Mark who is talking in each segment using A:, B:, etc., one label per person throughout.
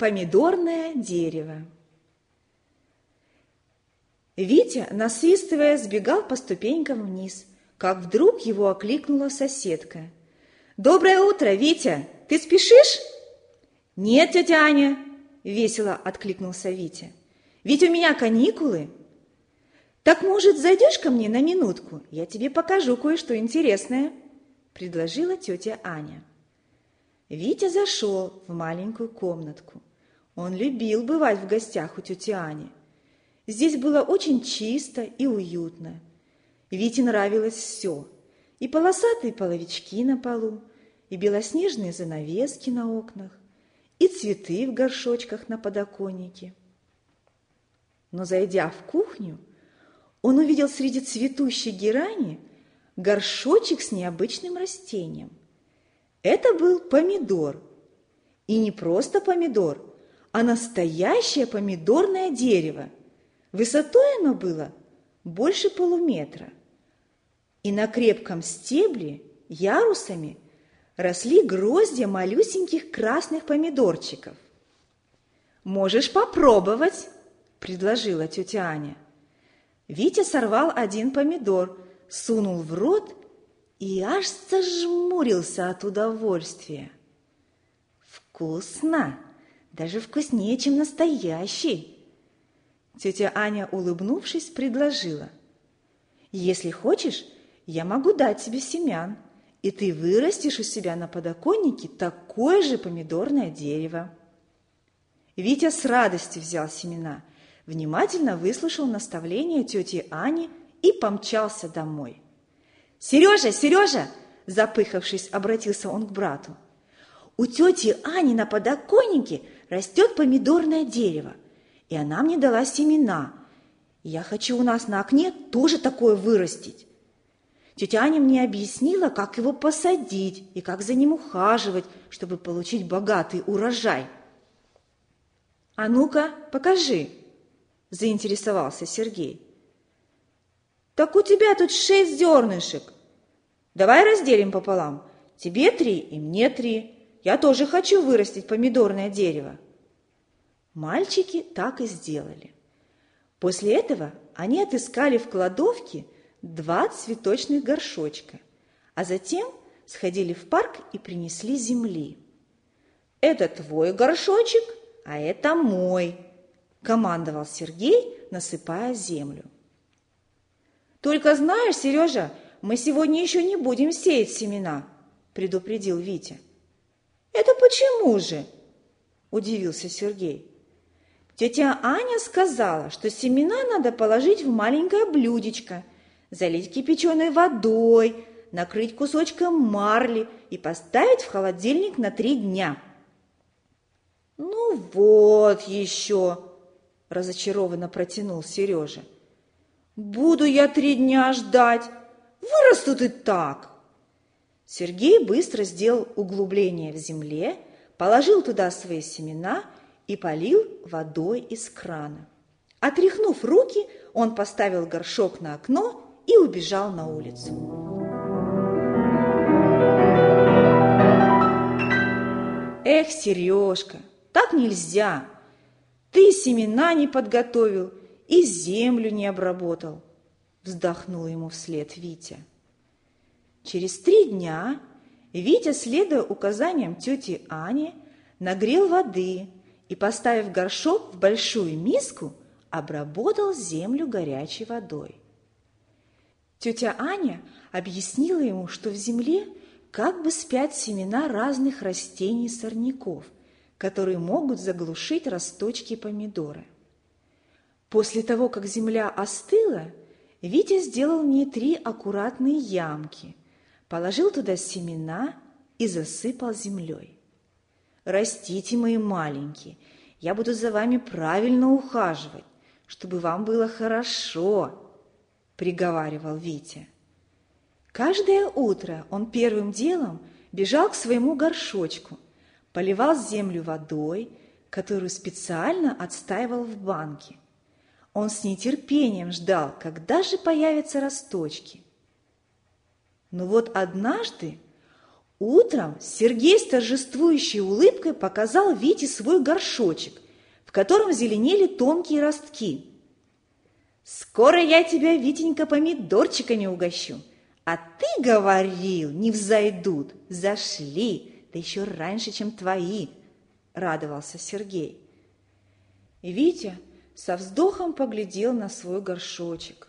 A: Помидорное дерево. Витя, насвистывая, сбегал по ступенькам вниз, как вдруг его окликнула соседка. «Доброе утро, Витя! Ты спешишь?» «Нет, тетя Аня!» – весело откликнулся Витя. «Ведь у меня каникулы!» «Так, может, зайдешь ко мне на минутку? Я тебе покажу кое-что интересное», – предложила тетя Аня. Витя зашел в маленькую комнатку. Он любил бывать в гостях у тети Ани. Здесь было очень чисто и уютно. Вите нравилось все. И полосатые половички на полу, и белоснежные занавески на окнах, и цветы в горшочках на подоконнике. Но, зайдя в кухню, он увидел среди цветущей герани горшочек с необычным растением. Это был помидор. И не просто помидор, а настоящее помидорное дерево. Высотой оно было больше полуметра. И на крепком стебле ярусами росли гроздья малюсеньких красных помидорчиков. «Можешь попробовать», – предложила тетя Аня. Витя сорвал один помидор, сунул в рот и аж зажмурился от удовольствия. «Вкусно! Даже вкуснее, чем настоящий!» Тетя Аня, улыбнувшись, предложила. «Если хочешь, я могу дать тебе семян, и ты вырастешь у себя на подоконнике такое же помидорное дерево». Витя с радостью взял семена, внимательно выслушал наставления тети Ани и помчался домой. «Сережа, Сережа!» – запыхавшись, обратился он к брату. «У тети Ани на подоконнике растет помидорное дерево, и она мне дала семена. Я хочу у нас на окне тоже такое вырастить. Тетя Аня мне объяснила, как его посадить и как за ним ухаживать, чтобы получить богатый урожай». «А ну-ка, покажи!» – заинтересовался Сергей. «Так у тебя тут 6 зернышек. Давай разделим пополам. Тебе 3 и мне 3. Я тоже хочу вырастить помидорное дерево». Мальчики так и сделали. После этого они отыскали в кладовке 2 цветочных горшочка, а затем сходили в парк и принесли земли. «Это твой горшочек, а это мой», – командовал Сергей, насыпая землю. «Только знаешь, Сережа, мы сегодня еще не будем сеять семена», – предупредил Витя. «Это почему же?» – удивился Сергей. «Тетя Аня сказала, что семена надо положить в маленькое блюдечко, залить кипяченой водой, накрыть кусочком марли и поставить в холодильник на 3 дня». «Ну вот еще!» – разочарованно протянул Сережа. «Буду я 3 дня ждать, вырастут и так». Сергей быстро сделал углубление в земле, положил туда свои семена и полил водой из крана. Отряхнув руки, он поставил горшок на окно и убежал на улицу. «Эх, Сережка, так нельзя! Ты семена не подготовил и землю не обработал», – вздохнул ему вслед Витя. Через 3 дня Витя, следуя указаниям тети Ани, нагрел воды и, поставив горшок в большую миску, обработал землю горячей водой. Тетя Аня объяснила ему, что в земле как бы спят семена разных растений-сорняков, которые могут заглушить росточки помидора. После того, как земля остыла, Витя сделал в ней 3 аккуратные ямки, положил туда семена и засыпал землей. «Растите, мои маленькие, я буду за вами правильно ухаживать, чтобы вам было хорошо», – приговаривал Витя. Каждое утро он первым делом бежал к своему горшочку, поливал землю водой, которую специально отстаивал в банке. Он с нетерпением ждал, когда же появятся росточки. Но вот однажды Утром Сергей с торжествующей улыбкой показал Вите свой горшочек, в котором зеленели тонкие ростки. «Скоро я тебя, Витенька, помидорчиками угощу. А ты говорил, не взойдут, зашли, да еще раньше, чем твои», – радовался Сергей. И Витя со вздохом поглядел на свой горшочек.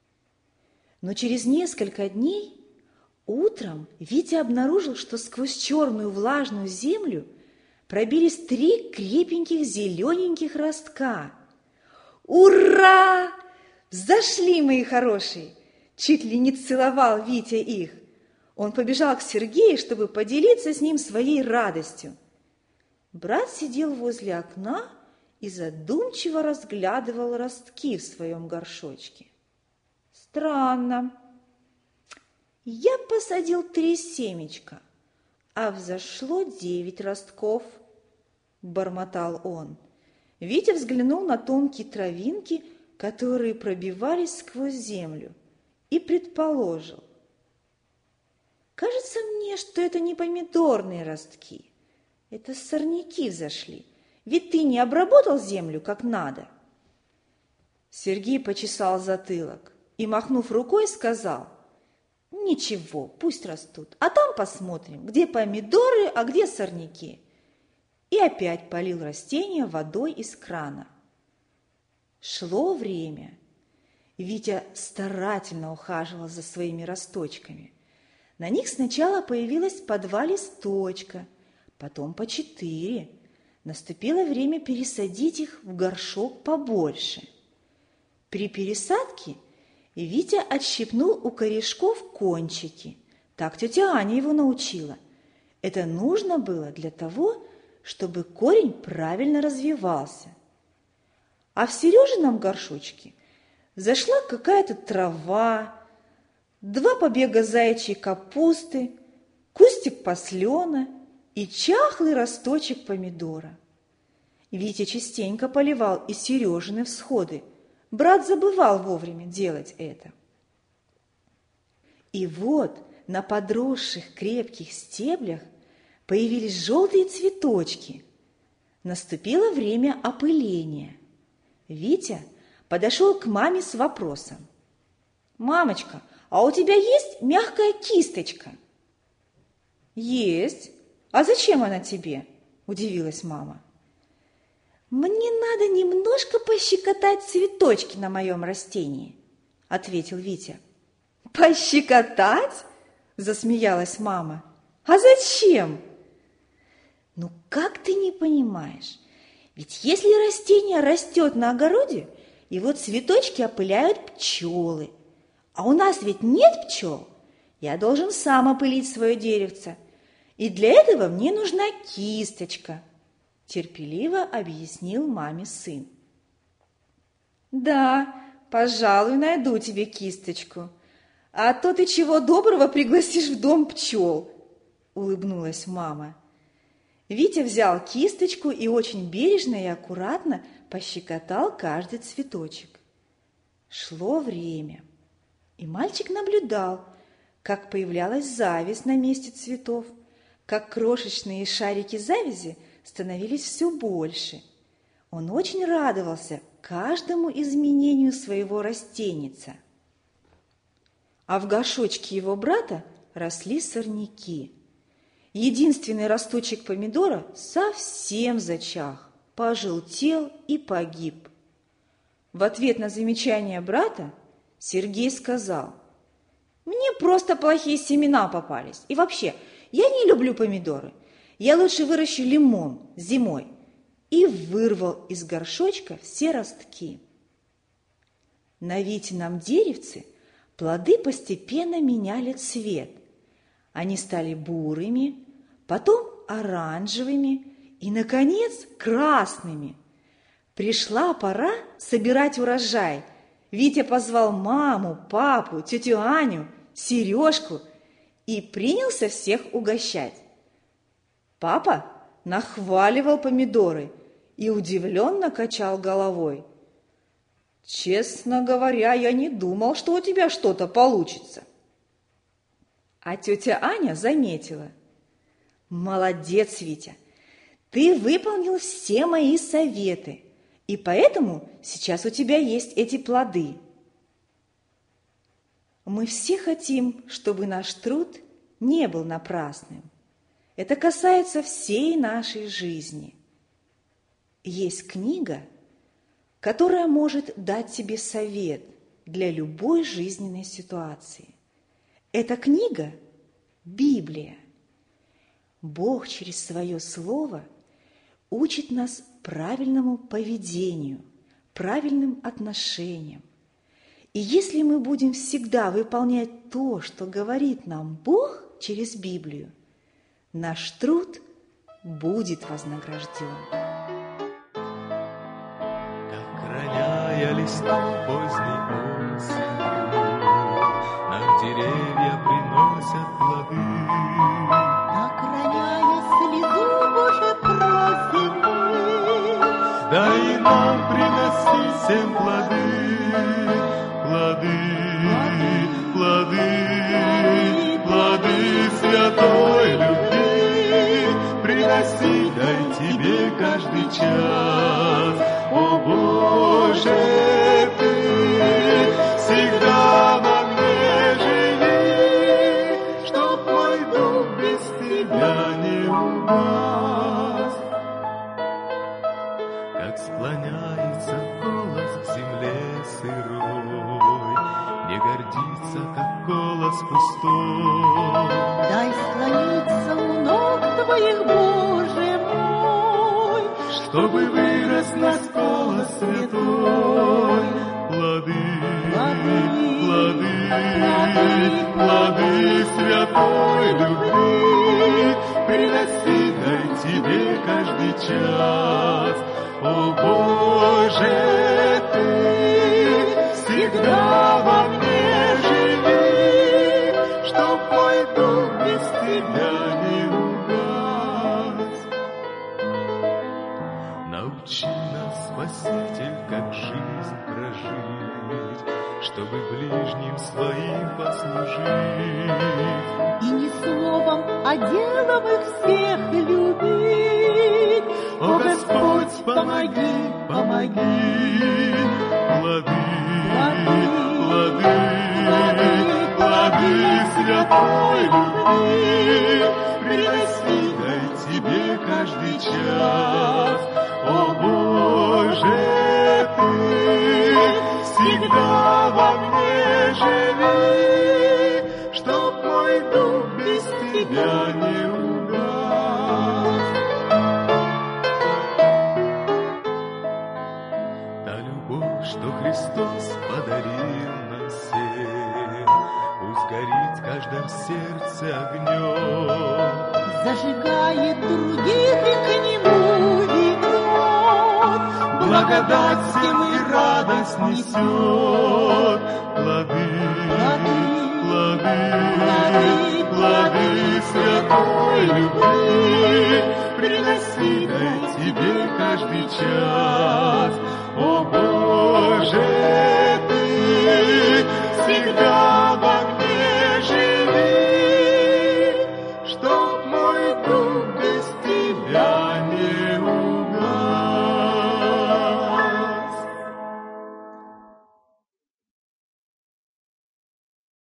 A: Но через несколько дней утром Витя обнаружил, что сквозь черную влажную землю пробились 3 крепеньких зелененьких ростка. «Ура! Взошли, мои хорошие!» Чуть ли не целовал Витя их. Он побежал к Сергею, чтобы поделиться с ним своей радостью. Брат сидел возле окна и задумчиво разглядывал ростки в своем горшочке. «Странно. Я посадил 3 семечка, а взошло 9 ростков», – бормотал он. Витя взглянул на тонкие травинки, которые пробивались сквозь землю, и предположил: «Кажется мне, что это не помидорные ростки, это сорняки взошли, ведь ты не обработал землю как надо». Сергей почесал затылок и, махнув рукой, сказал: «Ничего, пусть растут, а там посмотрим, где помидоры, а где сорняки». И опять полил растения водой из крана. Шло время. Витя старательно ухаживал за своими росточками. На них сначала появилось по 2 листочка, потом по 4. Наступило время пересадить их в горшок побольше. При пересадке Витя отщипнул у корешков кончики. Так тетя Аня его научила. Это нужно было для того, чтобы корень правильно развивался. А в Сережином горшочке взошла какая-то трава, 2 побега заячьей капусты, кустик паслена и чахлый росточек помидора. Витя частенько поливал и Сережины всходы. Брат забывал вовремя делать это. И вот на подросших крепких стеблях появились желтые цветочки. Наступило время опыления. Витя подошел к маме с вопросом: «Мамочка, а у тебя есть мягкая кисточка?» «Есть. А зачем она тебе?» – удивилась мама. «Мне надо немножко пощекотать цветочки на моем растении», – ответил Витя. «Пощекотать?» – засмеялась мама. «А зачем?» «Ну как ты не понимаешь? Ведь если растение растет на огороде, его цветочки опыляют пчелы. А у нас ведь нет пчел. Я должен сам опылить свое деревце. И для этого мне нужна кисточка», – терпеливо объяснил маме сын. «Да, пожалуй, найду тебе кисточку. А то ты чего доброго пригласишь в дом пчел», – улыбнулась мама. Витя взял кисточку и очень бережно и аккуратно пощекотал каждый цветочек. Шло время, и мальчик наблюдал, как появлялась зависть на месте цветов, как крошечные шарики завязи становились все больше. Он очень радовался каждому изменению своего растеница. А в горшочке его брата росли сорняки. Единственный росточек помидора совсем зачах, пожелтел и погиб. В ответ на замечание брата Сергей сказал: «Мне просто плохие семена попались. И вообще, я не люблю помидоры. Я лучше выращу лимон зимой». И вырвал из горшочка все ростки. На Витином деревце плоды постепенно меняли цвет. Они стали бурыми, потом оранжевыми и, наконец, красными. Пришла пора собирать урожай. Витя позвал маму, папу, тетю Аню, Сережку и принялся всех угощать. Папа нахваливал помидоры и удивленно качал головой. «Честно говоря, я не думал, что у тебя что-то получится». А тетя Аня заметила: Молодец, Витя! Ты выполнил все мои советы, и поэтому сейчас у тебя есть эти плоды. Мы все хотим, чтобы наш труд не был напрасным. Это касается всей нашей жизни. Есть книга, которая может дать тебе совет для любой жизненной ситуации. Эта книга – Библия. Бог через свое слово учит нас правильному поведению, правильным отношениям. И если мы будем всегда выполнять то, что говорит нам Бог через Библию, наш труд будет вознагражден.
B: Как роняя листок поздней осенью, нам деревья приносят плоды.
C: Так роняя слезу, Боже, просим мы,
B: Дай нам приносить всем плоды, плоды, плоды, плоды святой любви. Приноси, дай тебе каждый час, о Боже, ты всегда во мне живи, чтоб мой дух без тебя не угас. Как склоняется голос к земле сырой, не гордится, как голос пустой.
C: дай склониться у ног Твоих, Боже мой,
B: Чтобы вырос наш голос святой, плоды, плоды, плоды святой любви. Приноси, дай тебе каждый час, о Боже, ты всегда во мне живи, чтоб мой дух без тебя не угас. Научи нас, Спаситель, как жизнь прожить, чтобы ближним своим послужить.
C: и не словом, а делом их всех любить.
B: О Господь, помоги, помоги, плоды, плоды, плоды святой любви. Приноси, дай тебе каждый час, о Боже, ты всегда во мне живи, чтоб мой дух без тебя не угас. Та любовь, что Христос подарил нам всем, пусть горит в каждом сердце огнем.
C: Зажигает других и к Нему ведет.
B: Благодать всем и радость несет. Плоды, плоды, плоды святой любви. Приноси, дай тебе каждый час,